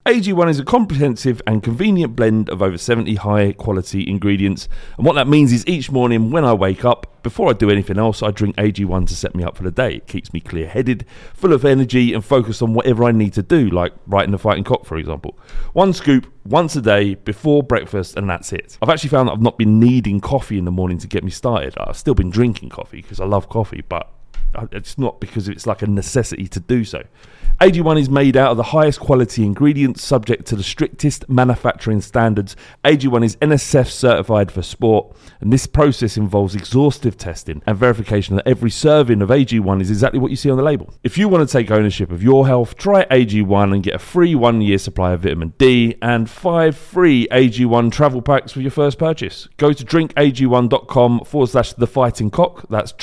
AG1 is a comprehensive and convenient blend of over 70 high-quality ingredients, and what that means is each morning when I wake up, before I do anything else, I drink AG1 to set me up for the day. It keeps me clear-headed, full of energy, and focused on whatever I need to do, like writing The Fighting Cock, for example. One scoop, once a day, before breakfast, and that's it. I've actually found that I've not been needing coffee in the morning to get me started. I've still been drinking coffee because I love coffee, but it's not because it's like a necessity to do so. AG1 is made out of the highest quality ingredients subject to the strictest manufacturing standards. AG1 is NSF certified for sport, and this process involves exhaustive testing and verification that every serving of AG1 is exactly what you see on the label. If you want to take ownership of your health, try AG1 and get a free 1-year supply of vitamin D and 5 free AG1 travel packs with your first purchase. Go to drinkag1.com/thefightingcock. That's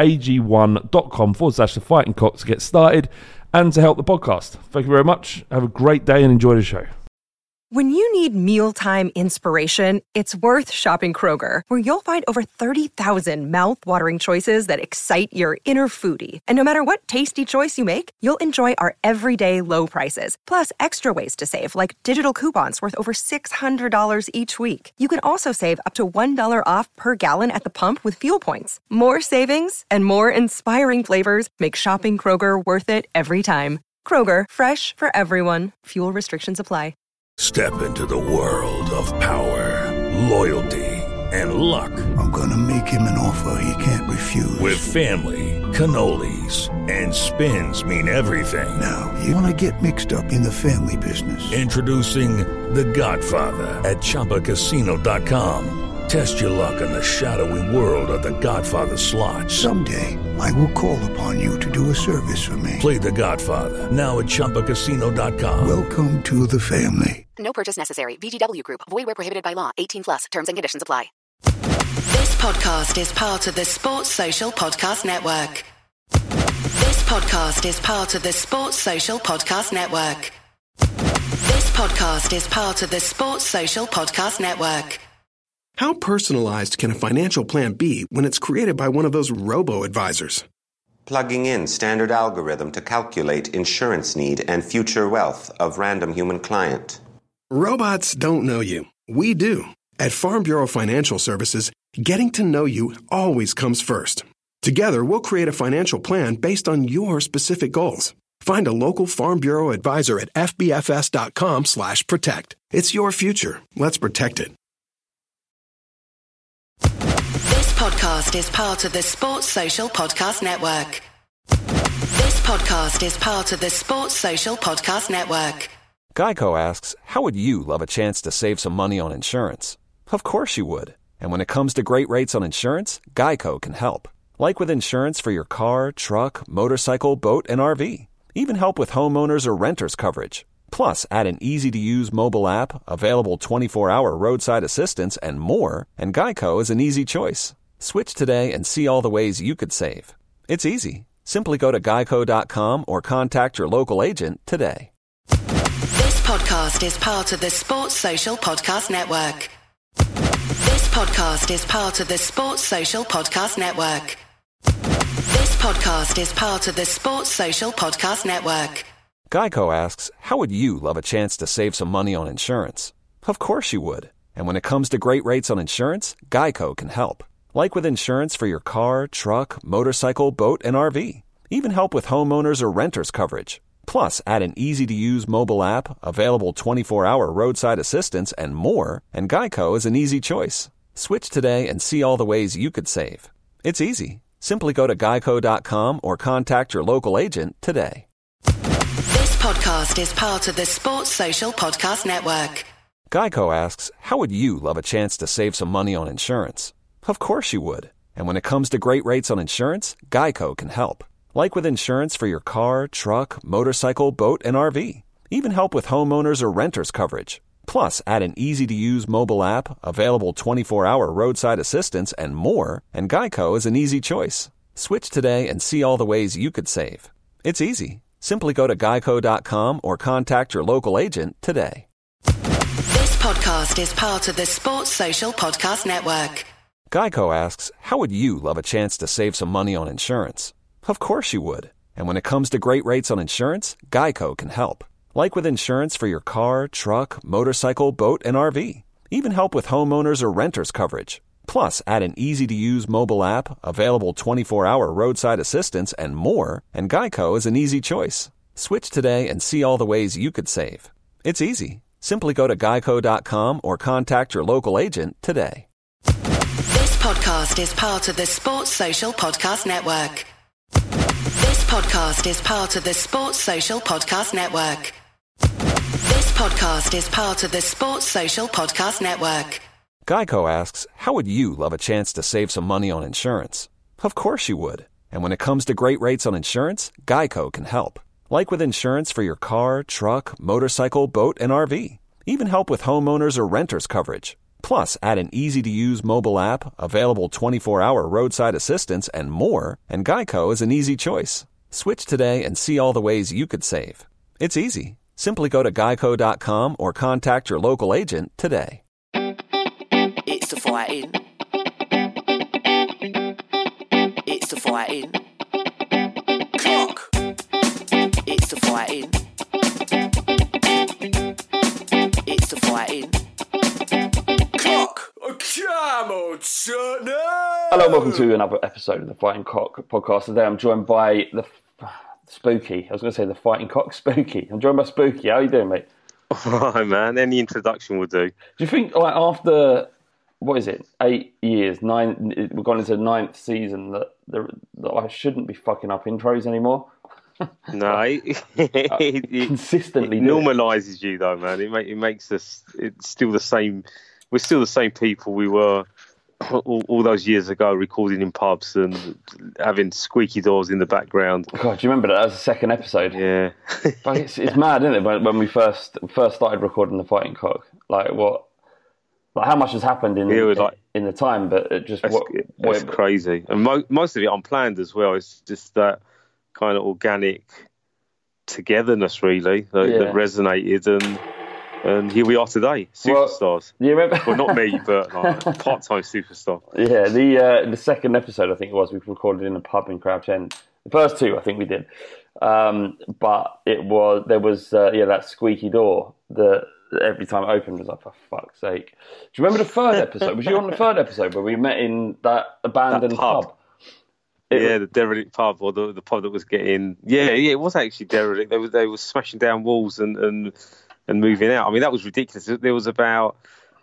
drinkag1.com/thefightingcock to get started and to help the podcast. Thank you very much. Have a great day and enjoy the show. When you need mealtime inspiration, it's worth shopping Kroger, where you'll find over 30,000 mouth-watering choices that excite your inner foodie. And no matter what tasty choice you make, you'll enjoy our everyday low prices, plus extra ways to save, like digital coupons worth over $600 each week. You can also save up to $1 off per gallon at the pump with fuel points. More savings and more inspiring flavors make shopping Kroger worth it every time. Kroger, fresh for everyone. Fuel restrictions apply. Step into the world of power, loyalty, and luck. I'm gonna make him an offer he can't refuse. With family, cannolis, and spins mean everything. Now, you wanna get mixed up in the family business. Introducing The Godfather at ChumbaCasino.com. Test your luck in the shadowy world of The Godfather slot. Someday, I will call upon you to do a service for me. Play The Godfather, now at ChumbaCasino.com. Welcome to the family. No purchase necessary. VGW Group. Void where prohibited by law. 18+. Terms and conditions apply. This podcast is part of the Sports Social Podcast Network. This podcast is part of the Sports Social Podcast Network. This podcast is part of the Sports Social Podcast Network. How personalized can a financial plan be when it's created by one of those robo-advisors? Plugging in standard algorithm to calculate insurance need and future wealth of random human client. Robots don't know you. We do. At Farm Bureau Financial Services, getting to know you always comes first. Together, we'll create a financial plan based on your specific goals. Find a local Farm Bureau advisor at fbfs.com/protect. It's your future. Let's protect it. This podcast is part of the Sports Social Podcast Network. This podcast is part of the Sports Social Podcast Network. Geico asks, how would you love a chance to save some money on insurance? Of course you would. And when it comes to great rates on insurance, Geico can help. Like with insurance for your car, truck, motorcycle, boat, and RV. Even help with homeowners or renters coverage. Plus, add an easy-to-use mobile app, available 24-hour roadside assistance, and more, and Geico is an easy choice. Switch today and see all the ways you could save. It's easy. Simply go to geico.com or contact your local agent today. This podcast is part of the Sports Social Podcast Network. This podcast is part of the Sports Social Podcast Network. This podcast is part of the Sports Social Podcast Network. Geico asks, how would you love a chance to save some money on insurance? Of course you would. And when it comes to great rates on insurance, Geico can help. Like with insurance for your car, truck, motorcycle, boat, and RV. Even help with homeowners or renters coverage. Plus, add an easy-to-use mobile app, available 24-hour roadside assistance, and more, and Geico is an easy choice. Switch today and see all the ways you could save. It's easy. Simply go to geico.com or contact your local agent today. This podcast is part of the Sports Social Podcast Network. Geico asks, how would you love a chance to save some money on insurance? Of course you would. And when it comes to great rates on insurance, Geico can help. Like with insurance for your car, truck, motorcycle, boat, and RV. Even help with homeowners or renters coverage. Plus, add an easy-to-use mobile app, available 24-hour roadside assistance, and more, and Geico is an easy choice. Switch today and see all the ways you could save. It's easy. Simply go to geico.com or contact your local agent today. This podcast is part of the Sports Social Podcast Network. Geico asks, how would you love a chance to save some money on insurance? Of course you would. And when it comes to great rates on insurance, Geico can help. Like with insurance for your car, truck, motorcycle, boat, and RV. Even help with homeowners or renters coverage. Plus, add an easy-to-use mobile app, available 24-hour roadside assistance, and more, and Geico is an easy choice. Switch today and see all the ways you could save. It's easy. Simply go to geico.com or contact your local agent today. This podcast is part of the Sports Social Podcast Network. This podcast is part of the Sports Social Podcast Network. This podcast is part of the Sports Social Podcast Network. Geico asks, how would you love a chance to save some money on insurance? Of course you would. And when it comes to great rates on insurance, Geico can help. Like with insurance for your car, truck, motorcycle, boat, and RV. Even help with homeowners or renters coverage. Plus, add an easy-to-use mobile app, available 24-hour roadside assistance, and more, and Geico is an easy choice. Switch today and see all the ways you could save. It's easy. Simply go to geico.com or contact your local agent today. It's the fighting. It's the fighting. Clock. It's the fighting. It's the fighting. Clock. Come on, son. Hello and welcome to another episode of the Fighting Cock podcast. Today I'm joined by the Spooky. I was going to say the Fighting Cock Spooky. I'm joined by Spooky. How are you doing, mate? Hi, man. Any introduction will do. Do you think, like, after, what is it, 8 years, we've gone into the 9th season, that I shouldn't be fucking up intros anymore? No, it consistently normalises you, though, man. It makes us. It's still the same. We're still the same people we were all those years ago, recording in pubs and having squeaky doors in the background. God, do you remember that? That was the second episode. Yeah. But it's mad, isn't it? When we first started recording the Fighting Cock, like how much has happened in the time, but it just it's crazy, and most of it unplanned as well. It's just that kind of organic togetherness, really, that resonated, and here we are today, superstars. Well, you remember? Well, not me, but like, part-time superstar. Yeah, the second episode, I think it was, we recorded in a pub in Crouch End. The first two, I think we did, but there was that squeaky door that every time it opened was like, for fuck's sake. Do you remember the third episode? Was you on the third episode where we met in that abandoned pub? The derelict pub, or the pub that was getting... Yeah, it was actually derelict. They were smashing down walls and moving out. I mean, that was ridiculous. There was about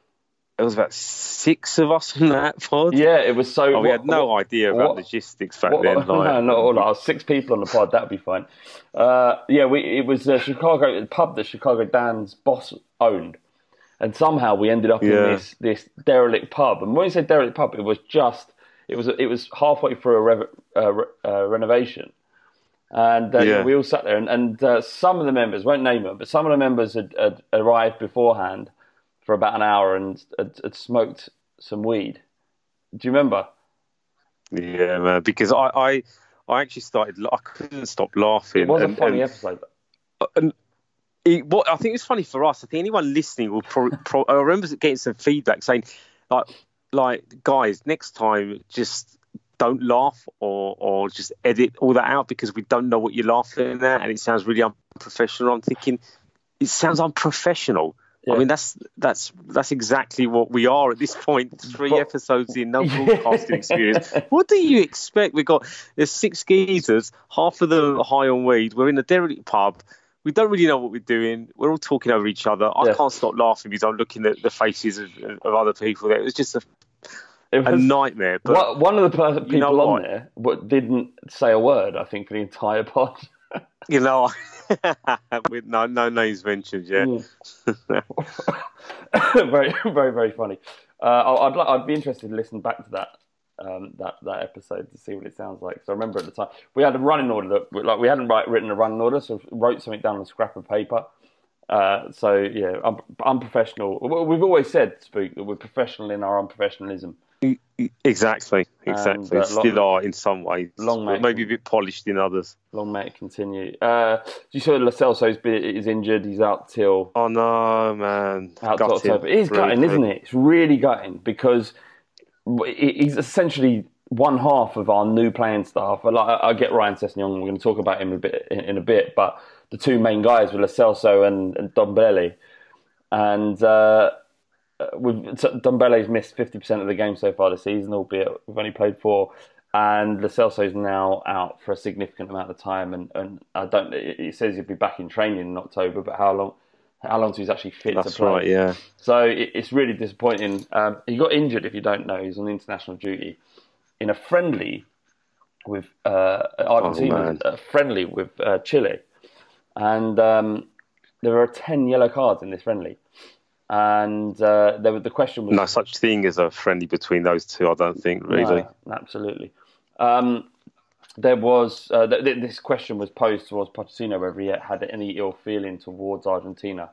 6 of us in that pod. Yeah, it was so... we had no idea about logistics back then. No, not all. Like, 6 people on the pod, that'd be fine. It was the pub that Chicago Dan's boss owned. And somehow we ended up in this derelict pub. And when you say derelict pub, it was halfway through a renovation. And we all sat there, and some of the members, won't name them, but some of the members had arrived beforehand for about an hour and had smoked some weed. Do you remember? Yeah, man, because I actually I couldn't stop laughing. It was a funny episode. I think it's funny for us. I think anyone listening will I remember getting some feedback saying, like, guys, next time just don't laugh or just edit all that out because we don't know what you're laughing at and it sounds really unprofessional. I'm thinking it sounds unprofessional. Yeah. I mean, that's exactly what we are at this point. 3 episodes in, no broadcasting experience. What do you expect? There's 6 geezers, half of them are high on weed. We're in a derelict pub. We don't really know what we're doing. We're all talking over each other. I can't stop laughing because I'm looking at the faces of other people there. It was just a nightmare. But one of the people on there didn't say a word, I think, for the entire pod. With no names mentioned yet. Very, very, very funny. I'd be interested to listen back to that episode to see what it sounds like. So I remember at the time we had a running order that we hadn't written a running order, so wrote something down on a scrap of paper. Unprofessional. We've always said, Spook, that we're professional in our unprofessionalism. Exactly. Still are in some ways. Maybe a bit polished in others. Long may it continue. You saw Lo Celso is injured. He's out till... Oh, no, man. Out till October. It is gutting, isn't it? It's really gutting because he's essentially one half of our new playing staff. I get Ryan Sessegnon. We're going to talk about him in a bit, but the two main guys were Lo Celso and Ndombele. And Ndombele's missed 50% of the game so far this season, albeit we've only played 4. And Lo Celso's now out for a significant amount of time. And it says he'll be back in training in October, but how long till he's actually fit to play? That's right, yeah. So it's really disappointing. He got injured, if you don't know. He's on international duty in a friendly with Argentina, friendly with Chile. And there were 10 yellow cards in this friendly. And the question was... No such thing as a friendly between those two, I don't think, really. No, absolutely. There was... this question was posed towards Pochettino, whether he had any ill feeling towards Argentina.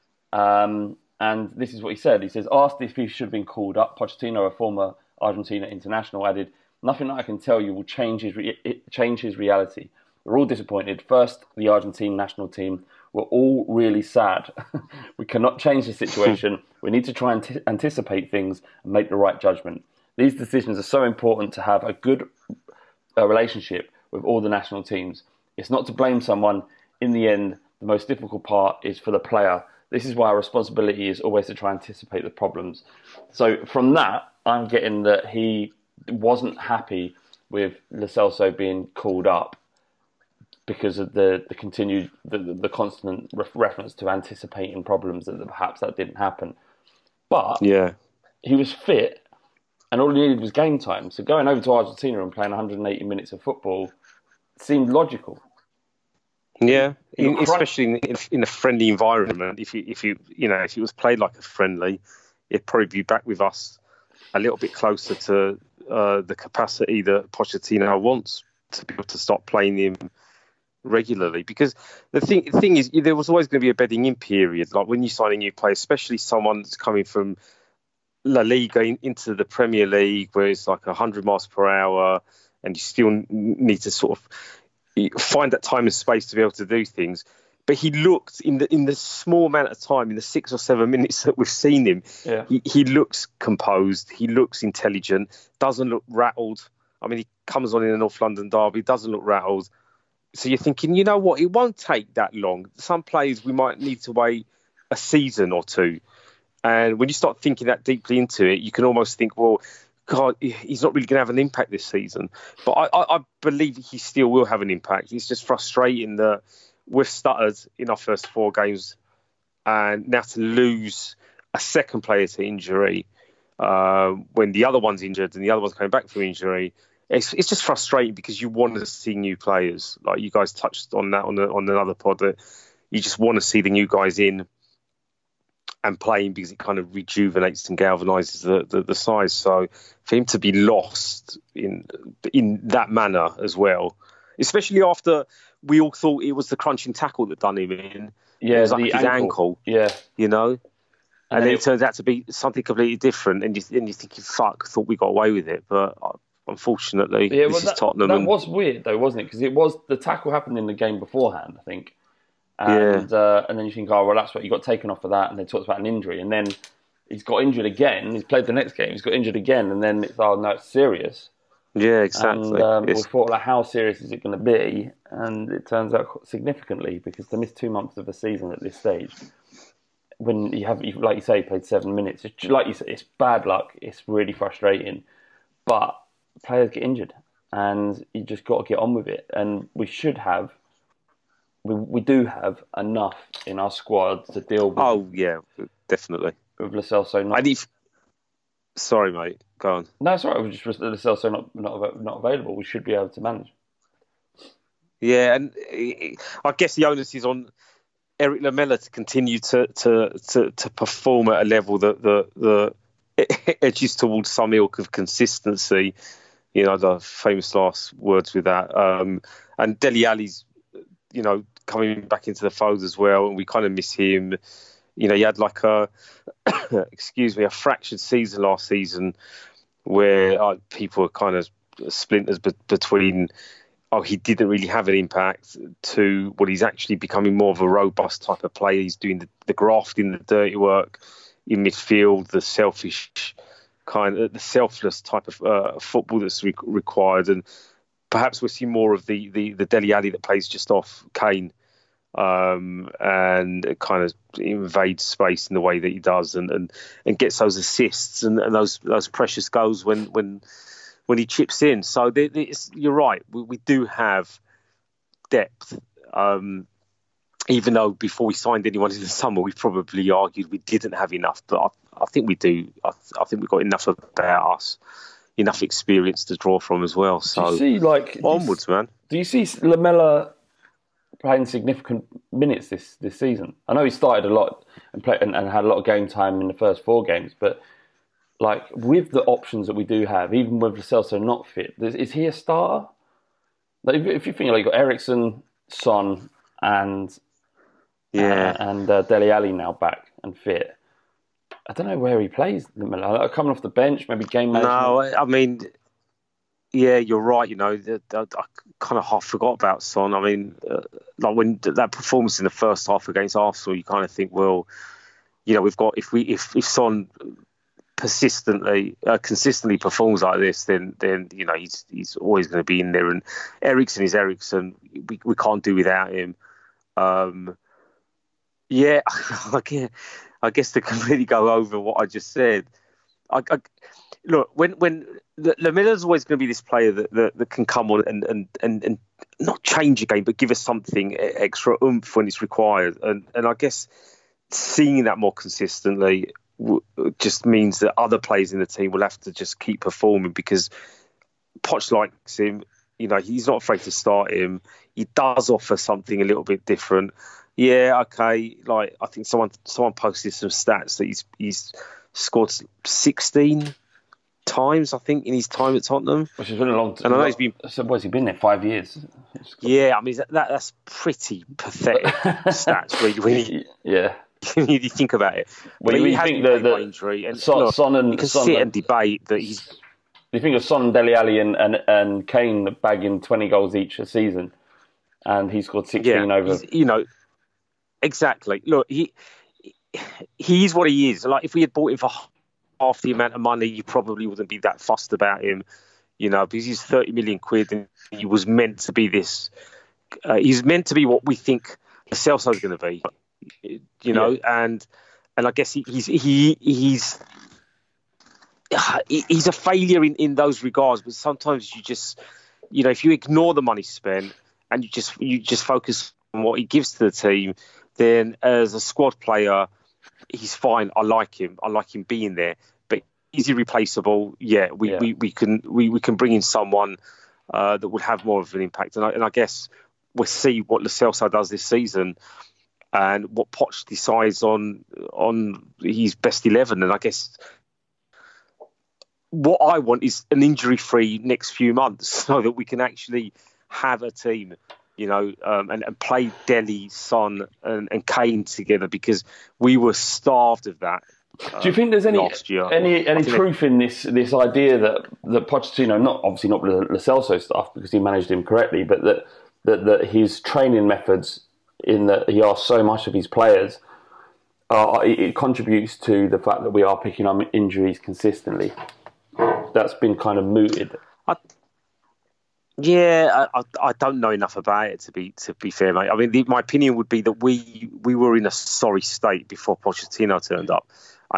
And this is what he said. He says, asked if he should have been called up, Pochettino, a former Argentina international, added, "Nothing that I can tell you will change his reality. We're all disappointed. First, the Argentine national team. We're all really sad. We cannot change the situation. We need to try and anticipate things and make the right judgment. These decisions are so important to have a good relationship with all the national teams. It's not to blame someone. In the end, the most difficult part is for the player. This is why our responsibility is always to try and anticipate the problems." So from that, I'm getting that he wasn't happy with Lo Celso being called up because of the continued, the constant reference to anticipating problems, that perhaps that didn't happen. But he was fit, and all he needed was game time. So going over to Argentina and playing 180 minutes of football seemed logical. Yeah, especially in a friendly environment. If it was played like a friendly, it'd probably be back with us a little bit closer to the capacity that Pochettino wants to be able to start playing him regularly. Because the thing is, there was always going to be a bedding in period. Like when you sign a new player, especially someone that's coming from La Liga into the Premier League, where it's like 100 miles per hour, and you still need to sort of find that time and space to be able to do things. But he looked, in the small amount of time, in the 6 or 7 minutes that we've seen him, he looks composed, he looks intelligent, doesn't look rattled. I mean, he comes on in the North London derby, doesn't look rattled. So you're thinking, you know what, it won't take that long. Some players, we might need to wait a season or two. And when you start thinking that deeply into it, you can almost think, well, God, he's not really going to have an impact this season. But I believe he still will have an impact. It's just frustrating that we've stuttered in our first 4 games, and now to lose a second player to injury when the other one's injured and the other one's coming back from injury, it's just frustrating because you want to see new players. Like you guys touched on that on another pod, that you just want to see the new guys in and playing because it kind of rejuvenates and galvanises the size. So for him to be lost in that manner as well, especially after we all thought it was the crunching tackle that done him in. Yeah, it was like his ankle. Yeah. You know? And then it turns out to be something completely different. And you're thinking, fuck, thought we got away with it. But unfortunately, this is Tottenham. That was weird, though, wasn't it? Because the tackle happened in the game beforehand, I think. And then you think, oh, well, that's what you got taken off for that. And they talked about an injury. And then he's got injured again. He's played the next game. He's got injured again. And then it's, oh, no, it's serious. Yeah, exactly. And we thought, like, how serious is it going to be? And it turns out significantly, because to miss 2 months of the season at this stage, when you have, like you say, played 7 minutes, like you say, it's bad luck. It's really frustrating. But players get injured, and you just got to get on with it. And we should have, we do have enough in our squad to deal with. Oh, yeah, definitely. With Lo Celso. Sorry, mate. Go on. No, it's all right. It was just Lo Celso not available. We should be able to manage. Yeah, and I guess the onus is on Eric Lamela to continue to perform at a level that edges towards some ilk of consistency. You know, the famous last words with that. And Dele Alli's, you know, coming back into the fold as well, and we kind of miss him. You know, he had like a fractured season last season where people are kind of splinters between, he didn't really have an impact, to what he's actually becoming more of a robust type of player. He's doing the grafting, the dirty work in midfield, the selfless type of football that's required. And perhaps we'll see more of the Dele Alli that plays just off Kane and kind of invades space in the way that he does, and gets those assists and those precious goals when he chips in. So you're right, we do have depth. Even though before we signed anyone in the summer, we probably argued we didn't have enough, but I think we do. I think we've got enough about us, enough experience to draw from as well. So do you see, onwards, man. Do you see Lamela playing significant minutes this season? I know he started a lot and had a lot of game time in the first 4 games, but with the options that we do have, even with Lo Celso not fit, is he a starter? If you think you've got Eriksen, Son, and Dele Alli now back and fit, I don't know where he plays. Coming off the bench, maybe game management. No, I mean, yeah, you're right. I kind of half forgot about Son. I mean, when that performance in the first half against Arsenal, you kind of think, well, we've got if Son consistently performs like this, then he's always going to be in there. And Eriksen is Eriksen. We can't do without him. Yeah, I guess to completely go over what I just said, look, when Lamela's always going to be this player that can come on and not change a game, but give us something extra oomph when it's required. And I guess seeing that more consistently just means that other players in the team will have to just keep performing, because Poch likes him. He's not afraid to start him. He does offer something a little bit different. Yeah, okay. I think someone posted some stats that he's scored 16 times, I think, in his time at Tottenham. Which has been a long time. And I know he's been. So what's he been there? 5 years. Yeah, I mean that's pretty pathetic stats. Really. Yeah. When you think about it, when you think the injury and Son and you can sit and debate that he's. You think of Son, Dele Alli, and Kane bagging 20 goals each a season, and he scored 16 over. Exactly. Look, he's what he is. If we had bought him for half the amount of money, you probably wouldn't be that fussed about him, because he's 30 million quid and he was meant to be this. He's meant to be what we think Lo Celso's going to be, and I guess he's a failure in those regards. But sometimes you just, if you ignore the money spent and you just focus on what he gives to the team, then as a squad player, he's fine. I like him being there. But is he replaceable? Yeah, we can bring in someone that would have more of an impact. And I guess we'll see what Lo Celso does this season and what Poch decides on his best 11. And I guess what I want is an injury-free next few months so that we can actually have a team, and play Dele, Son and Kane together, because we were starved of that. Do you think there's any proof in this idea that Pochettino, obviously not with the Lo Celso stuff because he managed him correctly, but that his training methods, in that he asks so much of his players, it contributes to the fact that we are picking up injuries consistently? That's been kind of mooted. I don't know enough about it to be fair, mate. I mean, my opinion would be that we were in a sorry state before Pochettino turned up,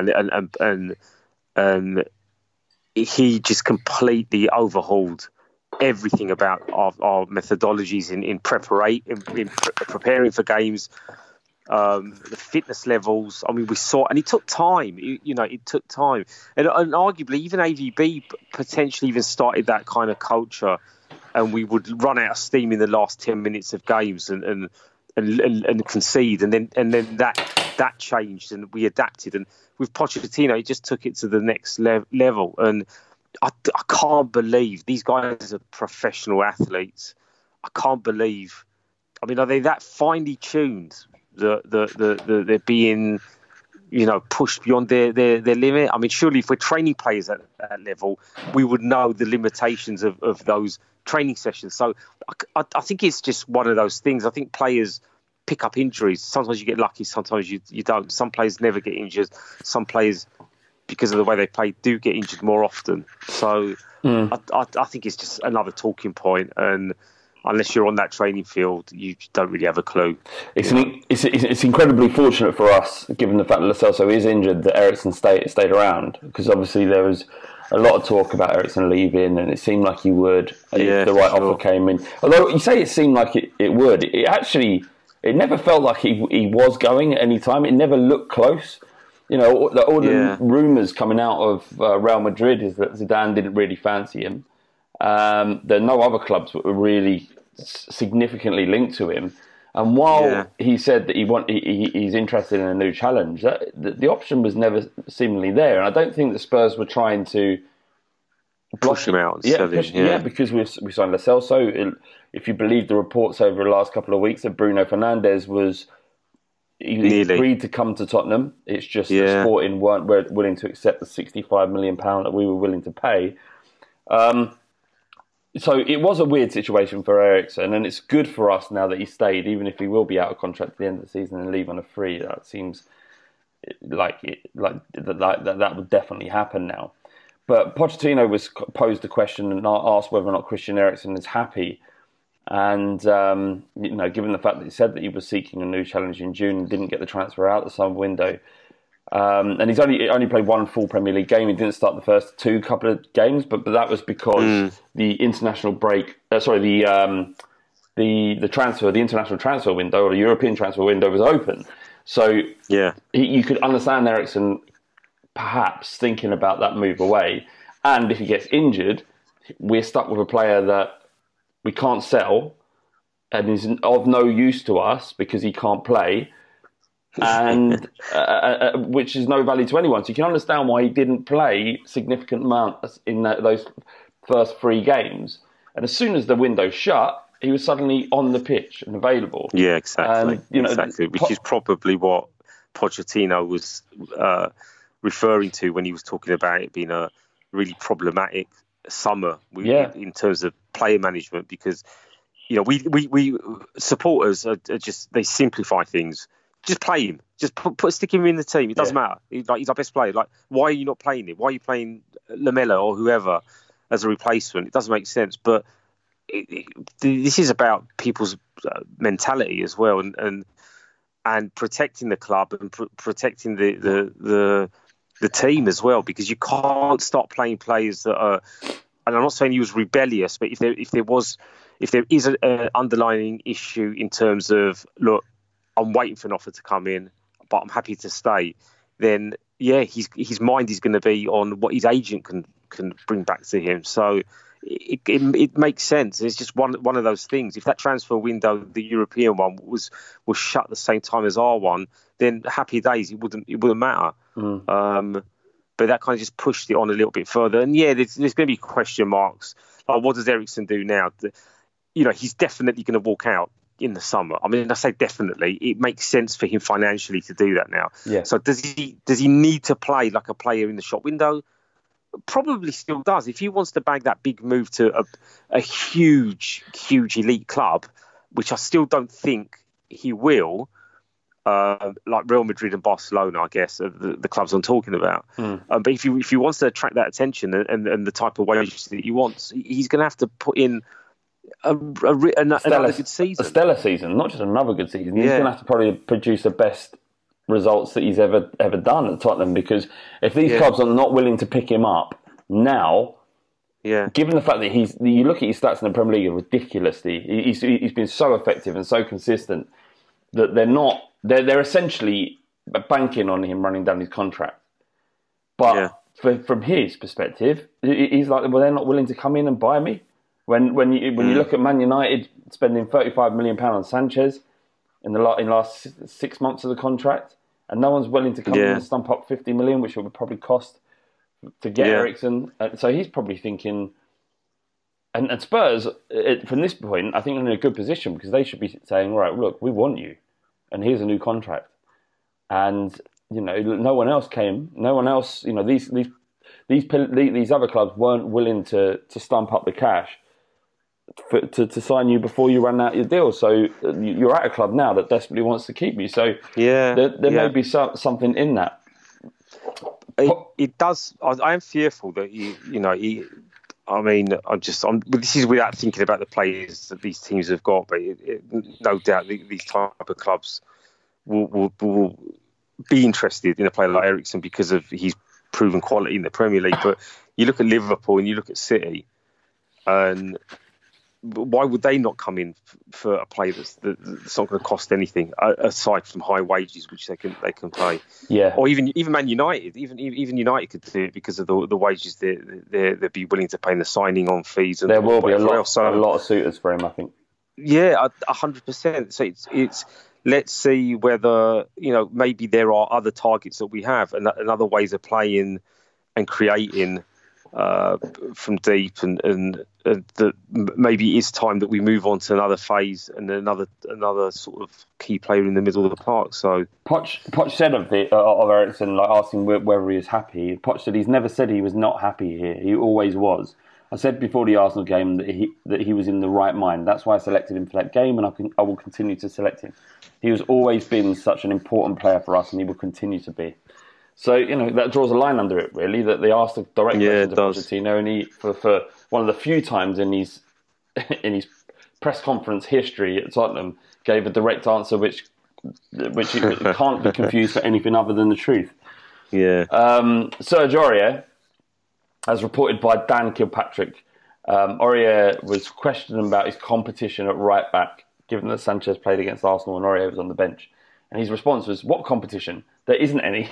and he just completely overhauled everything about our methodologies in preparing for games, the fitness levels. I mean, we saw, and it took time. It took time, and arguably even AVB potentially even started that kind of culture. And we would run out of steam in the last 10 minutes of games and concede, and then that changed and we adapted. And with Pochettino, he just took it to the next level. And I can't believe these guys are professional athletes. I can't believe. I mean, are they that finely tuned that they're being, pushed beyond their limit? I mean, surely if we're training players at that level, we would know the limitations of those training sessions. So I think it's just one of those things. I think players pick up injuries. Sometimes you get lucky, sometimes you don't. Some players never get injured. Some players, because of the way they play, do get injured more often. So I think it's just another talking point. And unless you're on that training field, you don't really have a clue. It's incredibly fortunate for us, given the fact that Lo Celso is injured, that Eriksen stayed around, because obviously there was a lot of talk about Eriksen leaving, and it seemed like he would if the right offer came in. Although you say it seemed like it would, it never felt like he was going at any time. It never looked close. You know, all the rumours coming out of Real Madrid is that Zidane didn't really fancy him. There are no other clubs that were really significantly linked to him. And while he said that he's interested in a new challenge, the option was never seemingly there. And I don't think the Spurs were trying to push him out. Because we signed Lo Celso. If you believe the reports over the last couple of weeks, that Bruno Fernandes was agreed to come to Tottenham. It's just that Sporting weren't willing to accept the £65 million that we were willing to pay. So it was a weird situation for Eriksen, and it's good for us now that he stayed, even if he will be out of contract at the end of the season and leave on a free. That seems like that would definitely happen now. But Pochettino was posed the question and asked whether or not Christian Eriksen is happy. And given the fact that he said that he was seeking a new challenge in June and didn't get the transfer out the summer window, and he's only played one full Premier League game. He didn't start the first couple of games, but that was because the international break. The international transfer window or the European transfer window was open. So you could understand Eriksen perhaps thinking about that move away. And if he gets injured, we're stuck with a player that we can't sell and is of no use to us because he can't play, and which is no value to anyone. So you can understand why he didn't play significant amounts in those first 3 games. And as soon as the window shut, he was suddenly on the pitch and available. Yeah, exactly. Exactly, which is probably what Pochettino was referring to when he was talking about it being a really problematic summer in terms of player management, because we supporters are just, they simplify things. Just play him. Just stick him in the team. It doesn't matter. He's our best player. Like, why are you not playing him? Why are you playing Lamela or whoever as a replacement? It doesn't make sense. But this is about people's mentality as well, and protecting the club and protecting the team as well, because you can't start playing players that are. And I'm not saying he was rebellious, but if there is an underlying issue in terms of, look, I'm waiting for an offer to come in, but I'm happy to stay, then his mind is going to be on what his agent can bring back to him. So it makes sense. It's just one of those things. If that transfer window, the European one, was shut at the same time as our one, then happy days. It wouldn't matter. But that kind of just pushed it on a little bit further. And there's going to be question marks. Like, what does Eriksen do now? He's definitely going to walk out in the summer. I mean, I say definitely. It makes sense for him financially to do that now. Yeah. So does he need to play like a player in the shop window? Probably still does. If he wants to bag that big move to a huge elite club, which I still don't think he will, like Real Madrid and Barcelona, I guess, are the clubs I'm talking about. But if he wants to attract that attention and the type of wages that he wants, he's going to have to put in another good season. A stellar season, not just another good season. He's going to have to probably produce the best results that he's ever done at Tottenham, because if these clubs are not willing to pick him up now, given the fact that you look at his stats in the Premier League are ridiculously, he's been so effective and so consistent that they're essentially banking on him running down his contract. But from his perspective, he's like, well, they're not willing to come in and buy me. When you look at Man United spending £35 million on Sanchez in the last 6 months of the contract, and no one's willing to come in and stump up 50 million, which it would probably cost to get Eriksen. So he's probably thinking, and Spurs, from this point, I think are in a good position, because they should be saying, right, look, we want you, and here's a new contract. And no one else came. No one else. These other clubs weren't willing to stump up the cash to sign you before you run out your deal. So you're at a club now that desperately wants to keep you. So there may be something in that. It does. I am fearful that I mean, this is without thinking about the players that these teams have got, but no doubt these type of clubs will be interested in a player like Eriksen because of his proven quality in the Premier League. But you look at Liverpool and you look at City, and why would they not come in for a player that's not going to cost anything aside from high wages, which they can pay? Yeah. Or even Man United, even United could do it because of the wages they'd be willing to pay in the signing on fees. And there will be a lot of suitors for him, I think. Yeah, 100%. So it's let's see whether maybe there are other targets that we have and other ways of playing and creating from deep, and that maybe it's time that we move on to another phase and another sort of key player in the middle of the park. So Poch said of Eriksen, like asking whether he is happy. Poch said he's never said he was not happy here. He always was. I said before the Arsenal game that he was in the right mind. That's why I selected him for that game, and I will continue to select him. He has always been such an important player for us, and he will continue to be. So, that draws a line under it, really, that they asked a direct question to Pochettino, and he, for one of the few times in his press conference history at Tottenham, gave a direct answer which can't be confused for anything other than the truth. Yeah. Serge Aurier, as reported by Dan Kilpatrick, Aurier was questioned about his competition at right back, given that Sanchez played against Arsenal and Aurier was on the bench. And his response was, "What competition? There isn't any."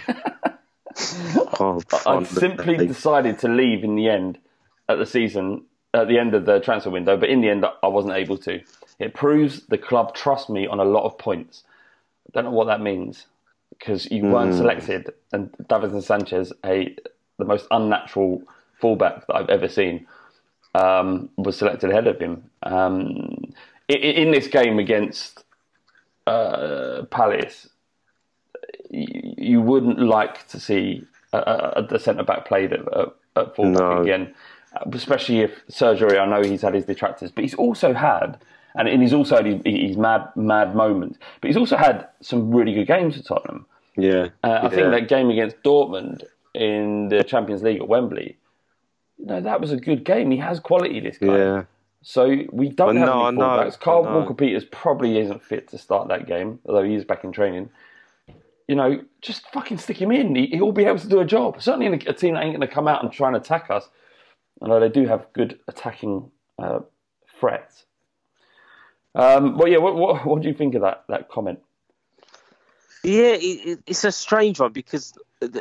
I simply decided to leave in the end at the end of the transfer window, but in the end I wasn't able to. It proves the club trust me on a lot of points. I don't know what that means, because you weren't selected, and Davinson Sanchez, the most unnatural fullback that I've ever seen, was selected ahead of him. In this game against Palace, you wouldn't like to see the centre-back played at full-back again, especially if Serge Aurier, I know he's had his detractors, but he's also had, and he's also had his mad moments, but he's also had some really good games for Tottenham. Yeah. I think that game against Dortmund in the Champions League at Wembley, that was a good game. He has quality, this guy. Yeah. So we don't have any fullbacks. Carl Walker-Peters probably isn't fit to start that game, although he is back in training. Just fucking stick him in. He'll be able to do a job. Certainly a team that ain't going to come out and try and attack us. Although they do have good attacking threats. What do you think of that comment? Yeah, it's a strange one because the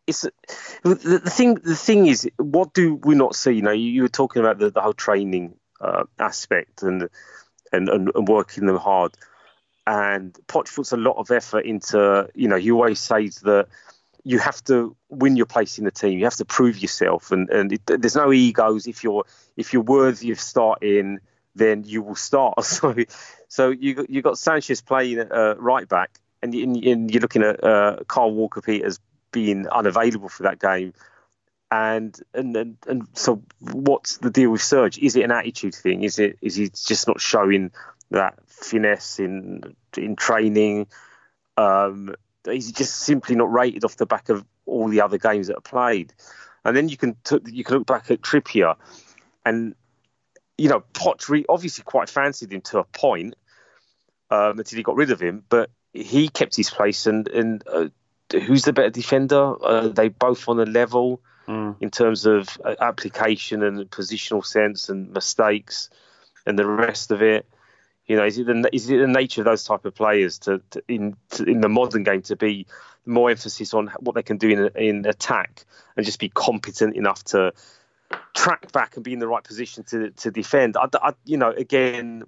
thing is, what do we not see? You were talking about the whole training aspect and working them hard. And Poch puts a lot of effort into, he always says that you have to win your place in the team. You have to prove yourself, and there's no egos. If you're worthy of starting, then you will start. So you got Sanchez playing right back, and you're looking at Carl Walker-Peters being unavailable for that game. And so what's the deal with Serge? Is it an attitude thing? Is he just not showing that finesse in training? He's just simply not rated off the back of all the other games that are played. And then you can look back at Trippier, and Poch obviously quite fancied him to a point until he got rid of him, but he kept his place. And who's the better defender? They both on a level in terms of application and positional sense and mistakes and the rest of it. Is it the nature of those type of players in the modern game to be more emphasis on what they can do in attack and just be competent enough to track back and be in the right position to defend? Again,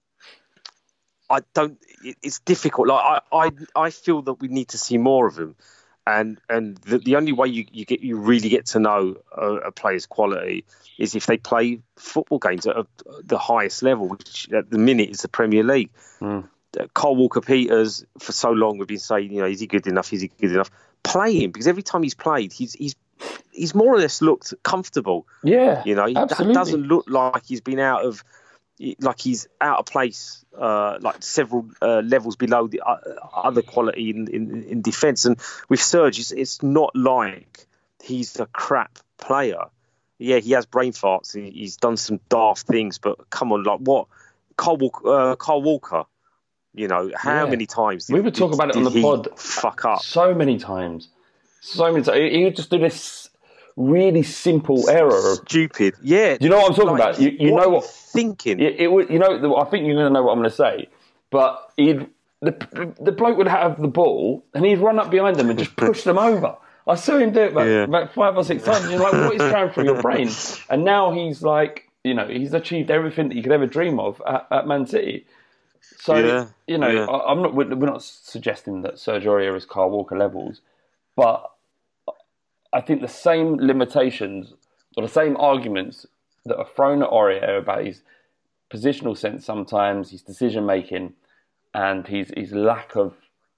I don't. It's difficult. Like I feel that we need to see more of them, and the only way you really get to know a player's quality is if they play football games at the highest level, which at the minute is the Premier League. Carl Walker-Peters, for so long we've been saying, is he good enough? Is he good enough? Play him, because every time he's played, he's more or less looked comfortable. Yeah, he doesn't look like he's been he's out of place, like several levels below the other quality in defence. And with Serge, it's not like he's a crap player. Yeah, he has brain farts. He's done some daft things, but come on, like what? Carl Walker. You know, how many times we were talking about it on the pod? Fuck up so many times. He would just do this really simple error. Stupid. Yeah. Do you know what I'm talking about? You know what? Thinking. I think you're going to know what I'm going to say. But the bloke would have the ball and he'd run up behind them and just push them over. I saw him do it about 5 or 6 times. You're like, what is going through your brain? And now he's like, he's achieved everything that you could ever dream of at Man City. So, I'm not. We're not suggesting that Serge Aurier is Kyle Walker levels, but I think the same limitations or the same arguments that are thrown at Aurier about his positional sense sometimes, his decision making, and his lack of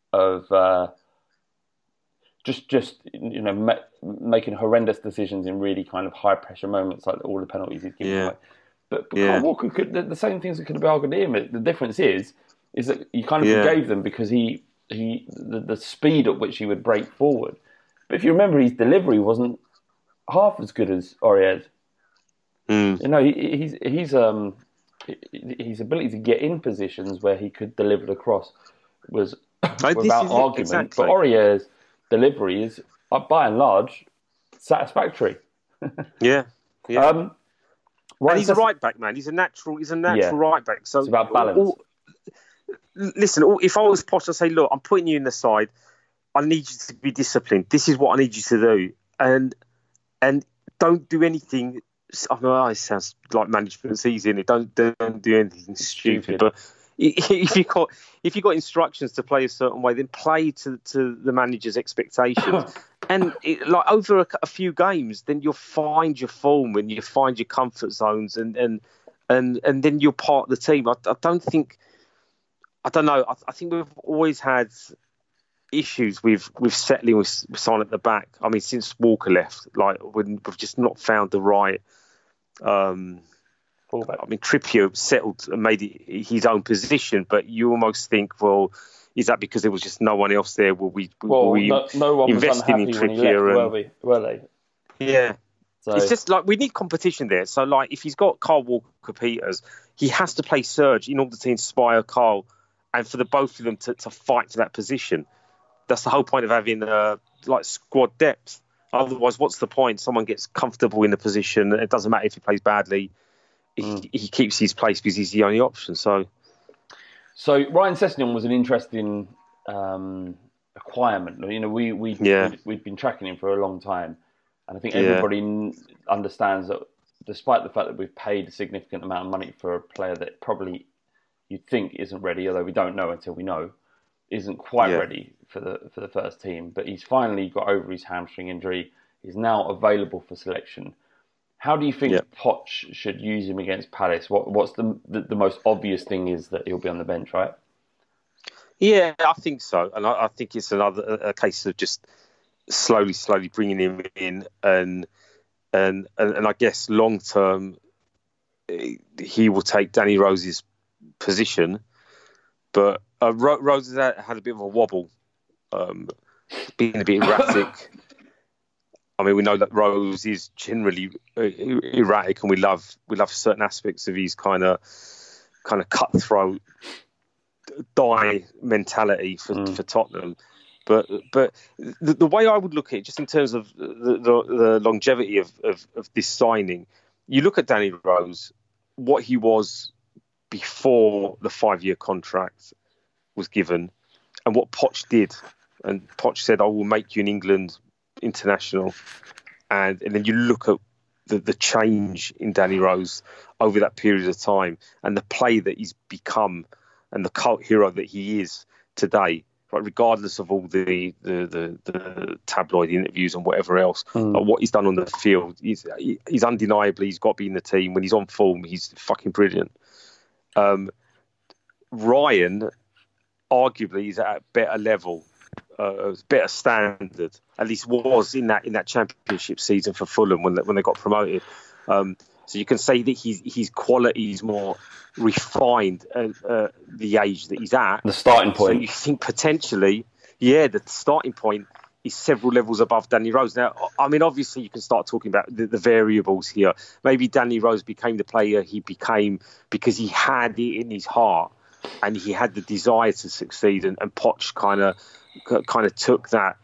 making horrendous decisions in really kind of high pressure moments, like all the penalties he's given away. But Kyle Walker the same things that could be argued at him. The difference is that you kind of forgave them because the speed at which he would break forward. But if you remember, his delivery wasn't half as good as Aurier's. His ability to get in positions where he could deliver the cross was without argument. Exactly. But Aurier's delivery is, by and large, satisfactory. Yeah. Right, and he's a right back, man. He's a natural right back. So it's about balance. Listen, if I was Poch, I'd say, look, I'm putting you in the side. I need you to be disciplined. This is what I need you to do, and don't do anything. I know it sounds like management's easy, and don't do anything stupid. But if you got instructions to play a certain way, then play to the manager's expectations. And over a few games, then you'll find your form and you find your comfort zones, and then you're part of the team. I don't know. I think we've always had issues with settling with someone at the back. I mean, since Walker left, we've just not found the right. I mean, Trippier settled and made it his own position, but you almost think, well, is that because there was just no one else there? No one investing in Trippier? Were they? Yeah. So. It's just like we need competition there. So, like, if he's got Kyle Walker-Peters, he has to play Serge in order to inspire Kyle and for the both of them to fight to that position. That's the whole point of having squad depth. Otherwise, what's the point? Someone gets comfortable in the position. It doesn't matter if he plays badly. He keeps his place because he's the only option. So Ryan Sessegnon was an interesting acquirement. We've been tracking him for a long time, and I think everybody understands that, despite the fact that we've paid a significant amount of money for a player that probably you'd think isn't ready, although we don't know until we know, isn't quite ready for the first team. But he's finally got over his hamstring injury. He's now available for selection. How do you think Poch should use him against Palace? What's the most obvious thing is that he'll be on the bench, right? Yeah, I think so. And I think it's a case of just slowly bringing him in. And I guess long term, he will take Danny Rose's position. But Rose has had a bit of a wobble, being a bit erratic. I mean, we know that Rose is generally erratic, and we love certain aspects of his kind of cutthroat die mentality for Tottenham. But the way I would look at it, just in terms of the longevity of this signing, you look at Danny Rose, what he was before the 5-year contract was given, and what Poch did. And Poch said, I will make you in England international, and then you look at the change in Danny Rose over that period of time and the play that he's become and the cult hero that he is today, right? Regardless of all the tabloid interviews and whatever else, like what he's done on the field, he's undeniably, he's got to be in the team. When he's on form, he's fucking brilliant. Ryan arguably is at a better level, better standard, at least was in that championship season for Fulham when they got promoted. So you can say that his quality is more refined at the age that he's at. The starting point. So you think potentially, the starting point, is several levels above Danny Rose. Now, I mean, obviously you can start talking about the variables here. Maybe Danny Rose became the player he became because he had it in his heart and he had the desire to succeed, and Poch kind of took that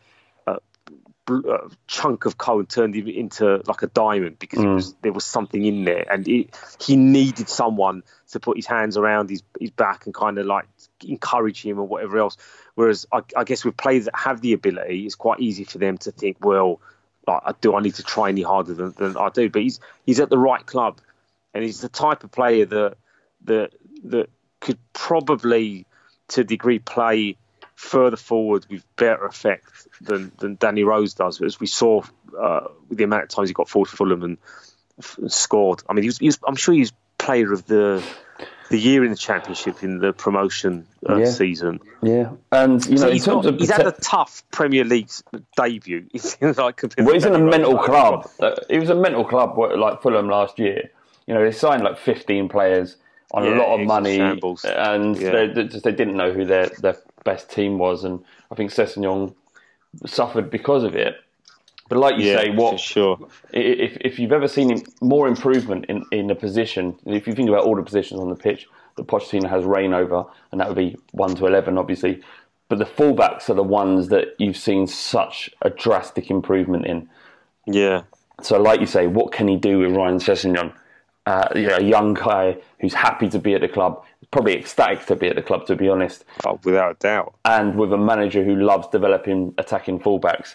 chunk of coal and turned him into like a diamond, because there was something in there, and he needed someone to put his hands around his back and kind of like encourage him or whatever else. Whereas I guess with players that have the ability, it's quite easy for them to think, well, like, do I need to try any harder than I do? But he's at the right club, and he's the type of player that could probably, to a degree, play further forward with better effect than Danny Rose does. As we saw with the amount of times he got forward for Fulham and scored. I mean, I'm sure he was player of the year in the Championship in the promotion season. Yeah, and he's had a tough Premier League debut. He's in a mental club. It was a mental club like Fulham last year. They signed like 15 players on a lot of money, and they didn't know who their best team was, and I think Sessegnon suffered because of it. But like you say, if you've ever seen more improvement in a position, if you think about all the positions on the pitch that Pochettino has reign over, and that would be 1 to 11, obviously, but the fullbacks are the ones that you've seen such a drastic improvement in. Yeah. So like you say, what can he do with Ryan Sessegnon? A young guy who's happy to be at the club, probably ecstatic to be at the club, to be honest. Oh, without a doubt. And with a manager who loves developing attacking fullbacks.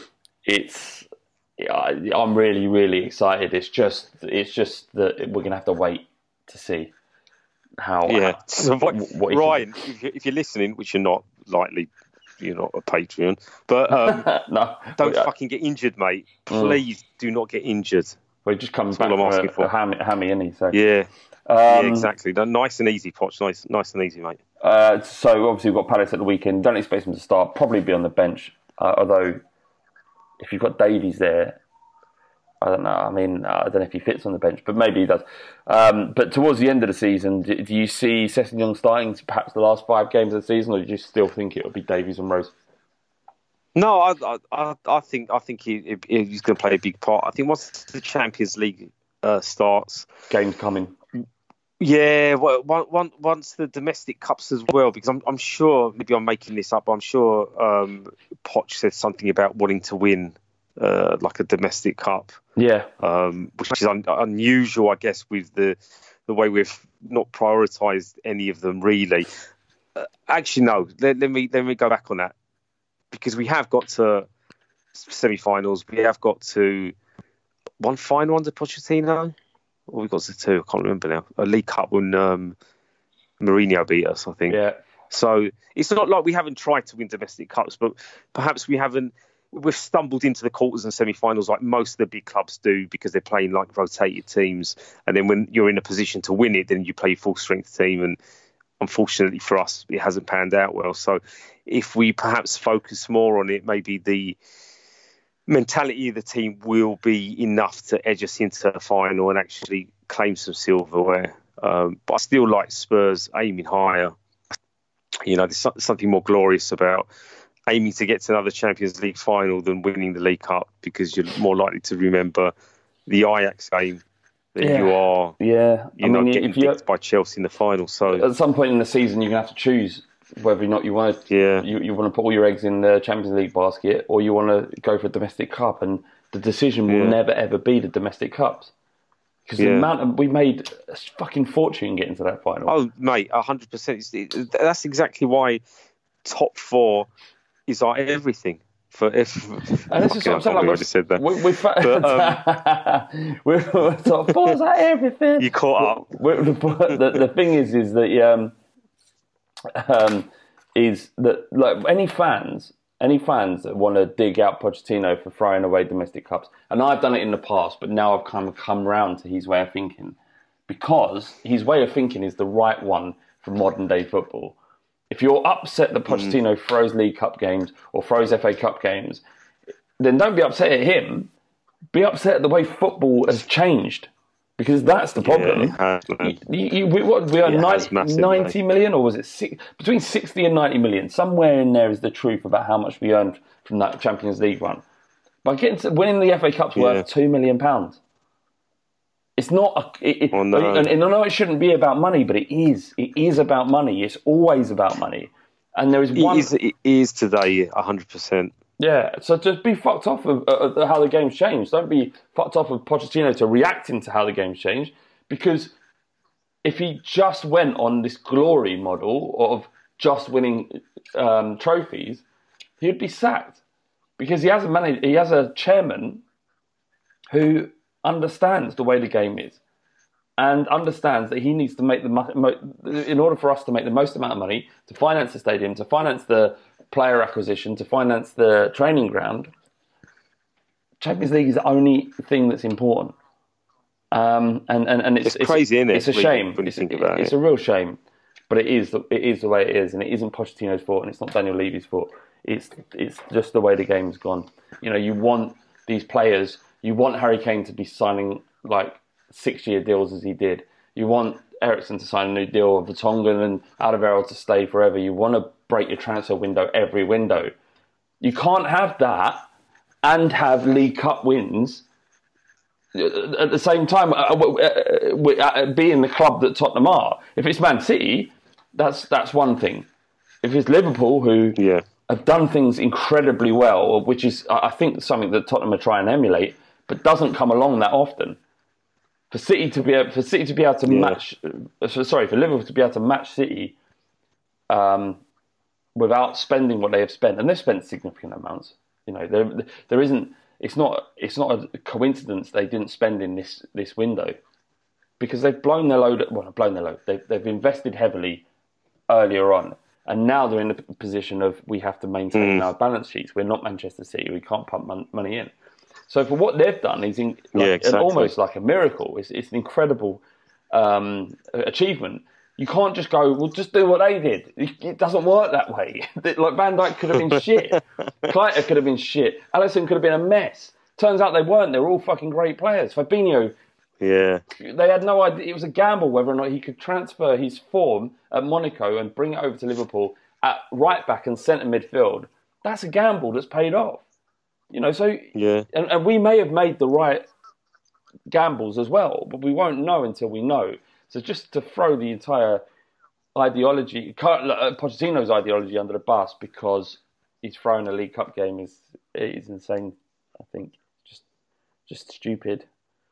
I'm really, really excited. It's just that we're going to have to wait to see how. Yeah. Ryan, if you're listening, which you're not, likely, you're not a Patreon, but no, don't fucking get injured, mate. Please do not get injured. Well, he just comes back for a hammy, isn't he? So. Yeah. Yeah, exactly. Nice and easy, Poch. Nice and easy, mate. So obviously we've got Palace at the weekend. Don't expect him to start. Probably be on the bench. Although, if you've got Davies there, I don't know. I mean, I don't know if he fits on the bench, but maybe he does. But towards the end of the season, do you see Sessegnon starting perhaps the last 5 games of the season, or do you still think it will be Davies and Rose? No, I think he's going to play a big part. I think once the Champions League starts, games coming. Yeah, well, once the domestic cups as well, because I'm sure, maybe I'm making this up, but I'm sure Poch said something about wanting to win like a domestic cup. Yeah, which is unusual, I guess, with the way we've not prioritised any of them really. Actually, no. Let me go back on that, because we have got to semi-finals. We have got to one final under Pochettino. Or we got to 2. I can't remember now. A League Cup when Mourinho beat us, I think. Yeah. So it's not like we haven't tried to win domestic cups, but perhaps we've stumbled into the quarters and semi-finals like most of the big clubs do, because they're playing like rotated teams. And then when you're in a position to win it, then you play your full strength team. And unfortunately for us, it hasn't panned out well. So if we perhaps focus more on it, maybe the mentality of the team will be enough to edge us into the final and actually claim some silverware. But I still like Spurs aiming higher. There's something more glorious about aiming to get to another Champions League final than winning the League Cup, because you're more likely to remember the Ajax game than you are getting dicked by Chelsea in the final. So at some point in the season, you're going to have to choose whether or not you want to you want to put all your eggs in the Champions League basket, or you want to go for a domestic cup, and the decision will never ever be the domestic cups, because the amount we made a fucking fortune getting to that final. Oh mate, 100%. That's exactly why top 4 is like everything. And this is what I'm saying. I just said that. We're top 4 is like everything. You caught up. The thing is that is that like any fans that want to dig out Pochettino for throwing away domestic cups, and I've done it in the past, but now I've kind of come round to his way of thinking, because his way of thinking is the right one for modern day football. If you're upset that Pochettino throws League Cup games or throws FA Cup games, then don't be upset at him. Be upset at the way football has changed. Because that's the problem. We are 90 million, or was it between 60 and 90 million? Somewhere in there is the truth about how much we earned from that Champions League run. By winning the FA Cup's worth £2 million. It's not. And I know it shouldn't be about money, but it is. It is about money. It's always about money. And there is one. It is today, 100%. Yeah, so just be fucked off of how the game's changed. Don't be fucked off of Pochettino to reacting to how the game's changed. Because if he just went on this glory model of just winning trophies, he'd be sacked. Because he has a chairman who understands the way the game is and understands that he needs to make in order for us to make the most amount of money to finance the stadium, to finance the player acquisition, to finance the training ground. Champions League is the only thing that's important. And it's crazy, isn't it? It's a shame when you think about it. It's a real shame, but it is the way it is, and it isn't Pochettino's fault, and it's not Daniel Levy's fault. It's just the way the game's gone. You know, you want these players. You want Harry Kane to be signing like 6-year deals as he did. You want Eriksen to sign a new deal, Vertonghen and Alderweireld to stay forever. You want to break your transfer window every window. You can't have that and have League Cup wins at the same time, being the club that Tottenham are. If it's Man City, that's one thing. If it's Liverpool, who have done things incredibly well, which is, I think, something that Tottenham are trying to emulate, but doesn't come along that often. For Liverpool to be able to match City without spending what they have spent, and they've spent significant amounts. You know, there isn't. It's not a coincidence they didn't spend in this window, because they've blown their load. Well, not blown their load. They've invested heavily earlier on, and now they're in the position of we have to maintain our balance sheets. We're not Manchester City. We can't pump money in. So for what they've done is almost like a miracle. It's an incredible achievement. You can't just go, well, just do what they did. It doesn't work that way. Like Van Dijk could have been shit. Kleiter could have been shit. Alisson could have been a mess. Turns out they weren't. They were all fucking great players. Fabinho, they had no idea. It was a gamble whether or not he could transfer his form at Monaco and bring it over to Liverpool at right back and centre midfield. That's a gamble that's paid off. You know, so and we may have made the right gambles as well, but we won't know until we know. So just to throw the entire ideology, Pochettino's ideology under the bus because he's thrown a League Cup game is insane. I think just stupid.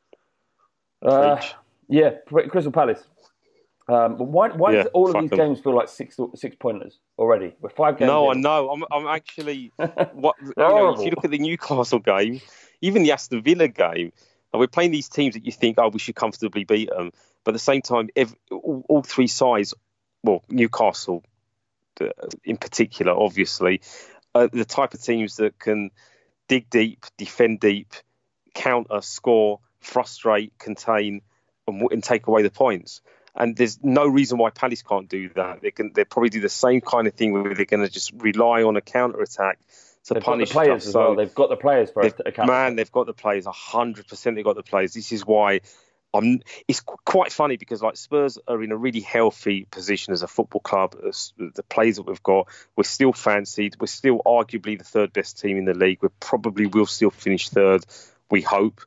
Crystal Palace. But why does all of these games feel like six pointers already? We're 5 games. No, in. I know. I'm actually. If you look at the Newcastle game, even the Aston Villa game, and we're playing these teams that you think, we should comfortably beat them. But at the same time, all three sides, well, Newcastle in particular, obviously, the type of teams that can dig deep, defend deep, counter, score, frustrate, contain, and take away the points. And there's no reason why Palace can't do that. They'll probably do the same kind of thing where they're going to just rely on a counter attack to punish got the players as well. They've got the players for a counter. Man, they've got the players. 100% they've got the players. This is why. It's quite funny because like Spurs are in a really healthy position as a football club. The players that we've got, we're still fancied. We're still arguably the third best team in the league. We probably will still finish third, we hope.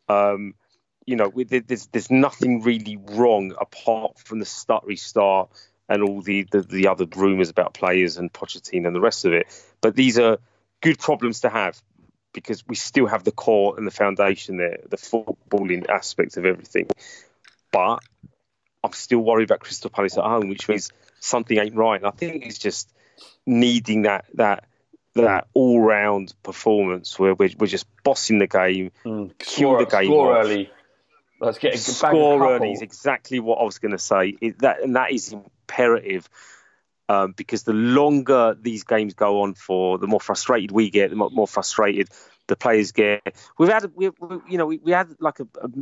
There's nothing really wrong apart from the restart and all the other rumours about players and Pochettino and the rest of it. But these are good problems to have, because we still have the core and the foundation there, the footballing aspect of everything. But I'm still worried about Crystal Palace at home, which means something ain't right. And I think it's just needing that all-round performance where we're just bossing the game, kill the game score off. Early. Let's get a score early is exactly what I was going to say. That is imperative. Because the longer these games go on for, the more frustrated we get, the more frustrated the players get. We had like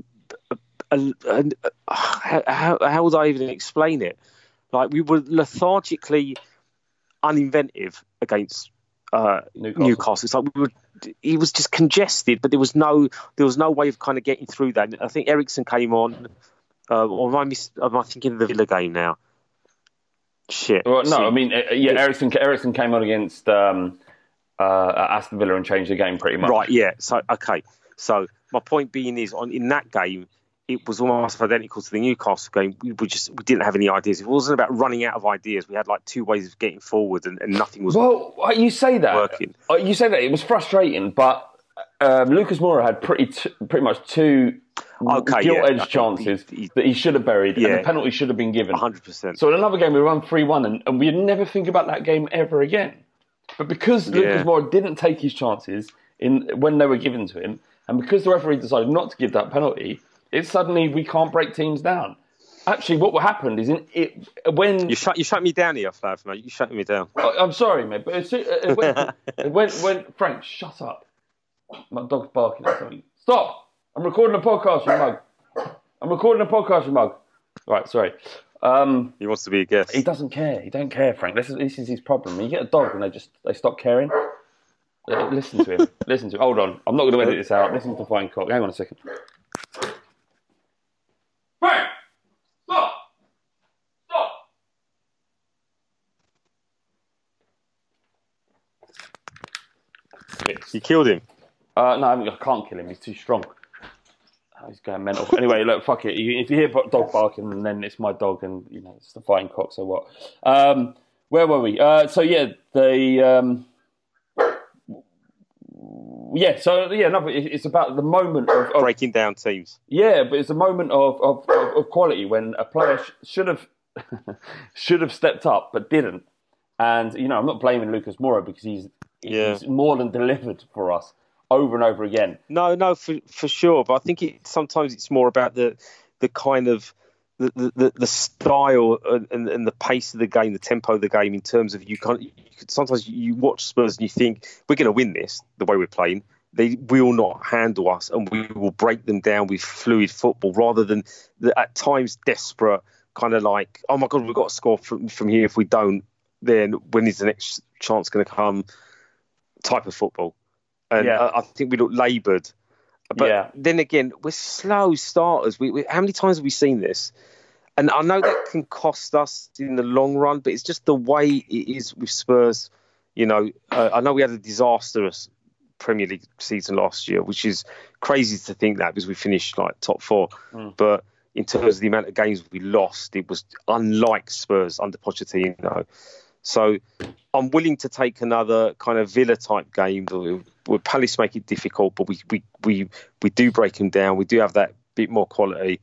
how would I even explain it? Like we were lethargically uninventive against Newcastle. It's like he was just congested, but there was no way of kind of getting through that. I think Eriksen came on, or am I thinking of the Villa game now? Shit. Well, no, I mean, Eriksen came on against Aston Villa and changed the game pretty much. Right, yeah. So my point being is, in that game, it was almost identical to the Newcastle game. We didn't have any ideas. It wasn't about running out of ideas. We had like two ways of getting forward, and nothing was. Well, you say that. Working. You say that it was frustrating, but Lucas Moura had pretty much two gilt-edged chances that he should have buried, and the penalty should have been given. 100%. So in another game, we won 3-1, and we'd never think about that game ever again. But because Lucas Moura didn't take his chances when they were given to him, and because the referee decided not to give that penalty, it's suddenly we can't break teams down. Actually, what happened is when you shut me down here, Flav, mate. You shut me down. I'm sorry, mate, but when Frank, shut up. My dog's barking at something. Stop! I'm recording a podcast, you mug. You mug. Right, sorry. He wants to be a guest. He doesn't care. He don't care, Frank. This is his problem. You get a dog and they stop caring. Listen to him. Hold on. I'm not going to edit this out. Listen to Fighting Cock. Hang on a second. Frank! Stop! You killed him? No, I can't kill him. He's too strong. He's going mental. Anyway, look, fuck it. If you hear dog barking, then it's my dog, and it's the Fighting Cock. So what? Where were we? So it's about the moment of breaking down teams. Yeah, but it's a moment of quality when a player should have stepped up but didn't. And I'm not blaming Lucas Moura because he's more than delivered for us over and over again. No, for sure. But I think sometimes it's more about the kind of the style and the pace of the game, the tempo of the game. In terms of sometimes you watch Spurs and you think we're going to win this the way we're playing. They will not handle us, and we will break them down with fluid football rather than at times desperate kind of like, oh my God, we've got to score from here. If we don't, then when is the next chance going to come? Type of football. And I think we look laboured. But then again, we're slow starters. How many times have we seen this? And I know that can cost us in the long run, but it's just the way it is with Spurs. I know we had a disastrous Premier League season last year, which is crazy to think that because we finished like top four. But in terms of the amount of games we lost, it was unlike Spurs under Pochettino. So I'm willing to take another kind of Villa type game where Palace make it difficult, but we do break them down. We do have that bit more quality.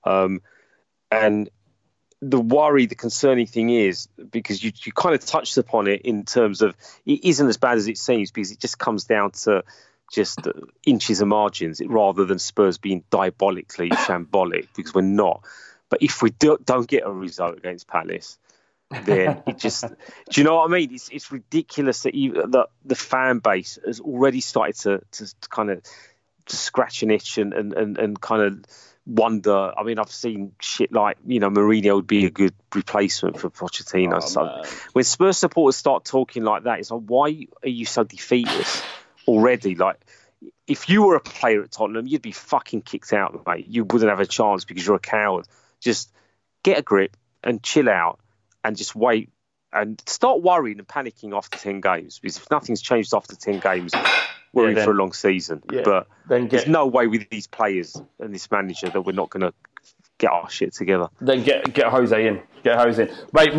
And the concerning thing is, because you kind of touched upon it in terms of it isn't as bad as it seems because it just comes down to just inches of margins rather than Spurs being diabolically shambolic, because we're not. But if we don't get a result against Palace, then it just, do you know what I mean? It's ridiculous that the fan base has already started to kind of scratch an itch and kind of wonder. I mean, I've seen shit like, Mourinho would be a good replacement for Pochettino. When Spurs supporters start talking like that, it's like, why are you so defeatist already? Like, if you were a player at Tottenham, you'd be fucking kicked out, mate. You wouldn't have a chance because you're a coward. Just get a grip and chill out. And just wait and start worrying and panicking after 10 games. Because if nothing's changed after 10 games, we're in for a long season. Yeah, but there's no way with these players and this manager that we're not going to get our shit together. Then get Jose in. Get Jose in. Mate,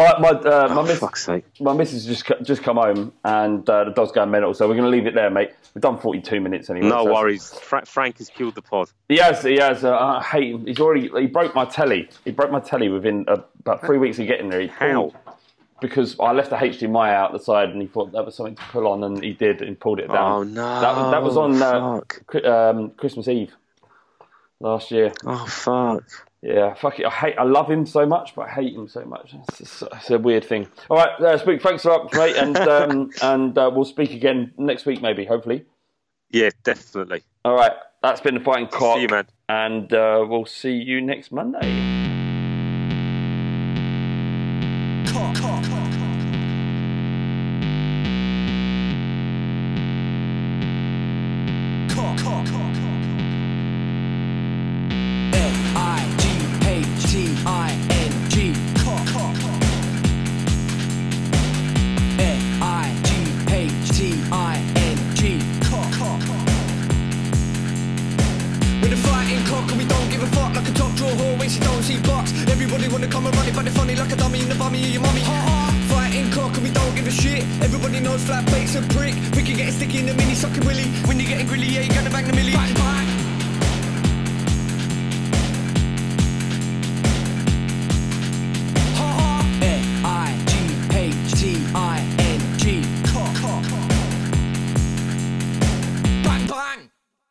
my missus just come home and the dog's going mental. So we're going to leave it there, mate. We've done 42 minutes anyway. No worries. Frank has killed the pod. He has. I hate him. He broke my telly. He broke my telly within about 3 weeks of getting there. How? Because I left the HDMI out the side and he thought that was something to pull on, and he did and pulled it down. Oh no! That was on Christmas Eve last year. Oh fuck! Yeah, fuck it. I love him so much, but I hate him so much. It's a weird thing. All right, Spook, thanks a lot, mate, and we'll speak again next week, maybe, hopefully. Yeah, definitely. All right, that's been the Fighting Cock. See you, man. And we'll see you next Monday. L-I-G-H-T-I-N-G. L-I-G-H-T-I-N-G. We're the fighting cock and we don't give a fuck, like a top drawer whore when she don't see box. Everybody wanna come and run it, but they're funny like a dummy in the bummy of your mummy. Fighting cock and we don't give a shit. Everybody knows flat bait's a prick. We can get it sticky in the mini sucking willy. When you're getting grilly, yeah, you're gonna bang the millie. Bang, bang. L-I-G-H-T-I-N-G. Bang, bang.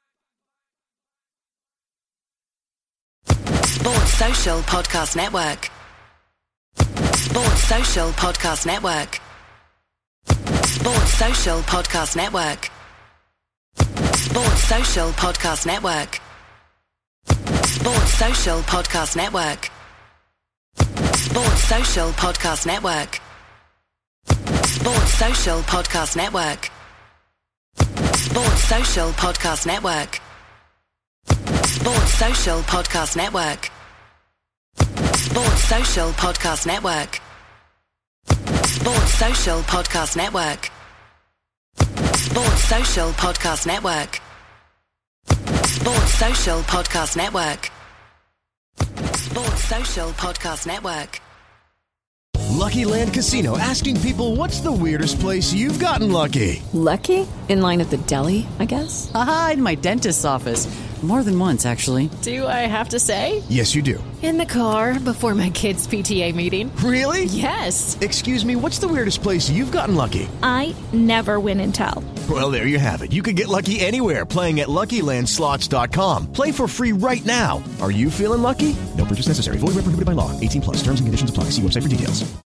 Sports Social Podcast Network. Sports Social Podcast Network. Sports Social Podcast Network. Sports Social Podcast Network. Sports Social Podcast Network. Sports Social Podcast Network. Sports Social Podcast Network. Sports Social Podcast Network. Sports Social Podcast Network. Sports Social Podcast Network. Sports Social Podcast Network. Sports Social Podcast Network. Sports Social Podcast Network. Sports Social Podcast Network. Lucky Land Casino, asking people, what's the weirdest place you've gotten lucky? Lucky? In line at the deli, I guess? Aha, in my dentist's office. More than once, actually. Do I have to say? Yes, you do. In the car before my kids' PTA meeting. Really? Yes. Excuse me, what's the weirdest place you've gotten lucky? I never win and tell. Well, there you have it. You can get lucky anywhere, playing at LuckyLandSlots.com. Play for free right now. Are you feeling lucky? No purchase necessary. Void where prohibited by law. 18+. Terms and conditions apply. See website for details.